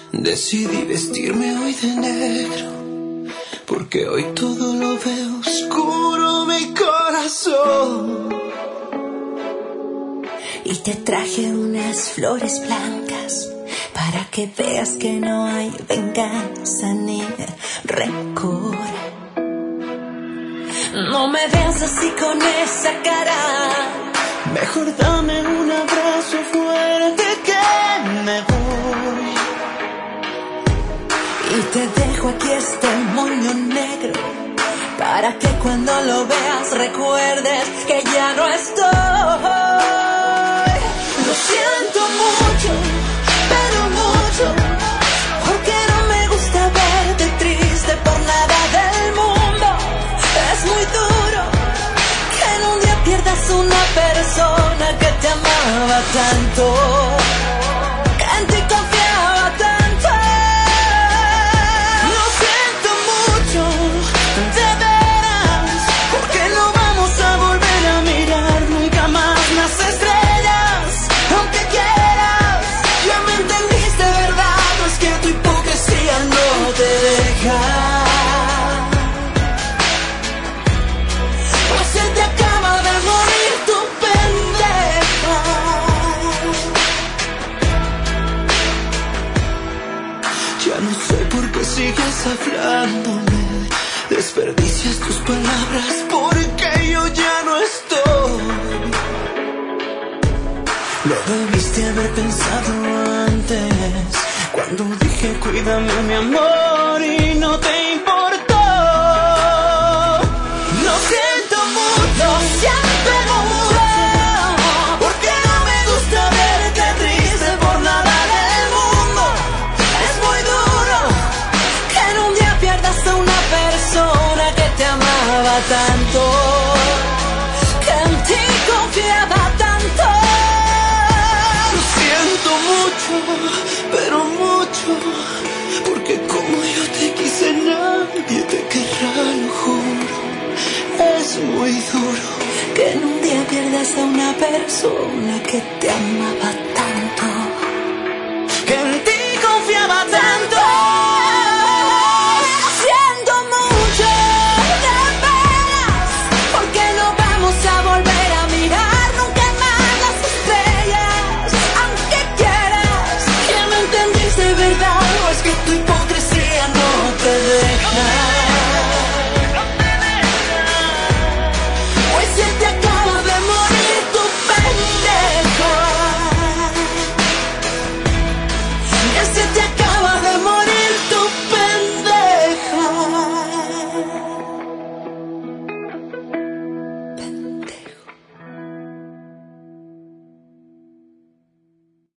Decidí vestirme hoy de negro, porque hoy todo lo veo oscuro, mi corazón. Y te traje unas flores blancas para que veas que no hay venganza ni rencor. No me veas así con esa cara, mejor dame un abrazo fuerte que me voy. Y te dejo aquí este moño negro para que cuando lo veas recuerdes que ya no estoy. Lo siento mucho, pero mucho, porque no me gusta verte triste por nada del mundo. Es muy duro que en un día pierdas una persona que te amaba tanto, que en ti confiaba tanto. Lo siento mucho, de veras, porque no vamos a volver a mirar nunca más las estrellas. Aunque quieras, ya me entendiste, ¿verdad? No es que tu hipocresía no te deja. Pues se te acaba de morir tu pendeja. Ya no sé por qué sigues hablándome, desperdicias tus palabras porque yo ya no estoy. Lo debiste haber pensado antes, cuando dije cuídame mi amor y no te importó. Lo siento mucho, porque no me gusta verte triste por nada del mundo. Es muy duro que en un día pierdas a una persona que te amaba tanto, que en ti confiaba tanto. Lo siento mucho, pero mucho, porque como yo te quise nadie te querrá, lo juro. Es muy duro Que en un día pierdas a una persona que te amaba tanto, que en ti confiaba tanto.